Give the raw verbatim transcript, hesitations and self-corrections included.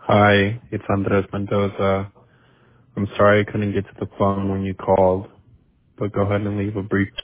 Hi, it's Andres Mendoza. I'm sorry I couldn't get to the phone when you called, but go ahead and leave a brief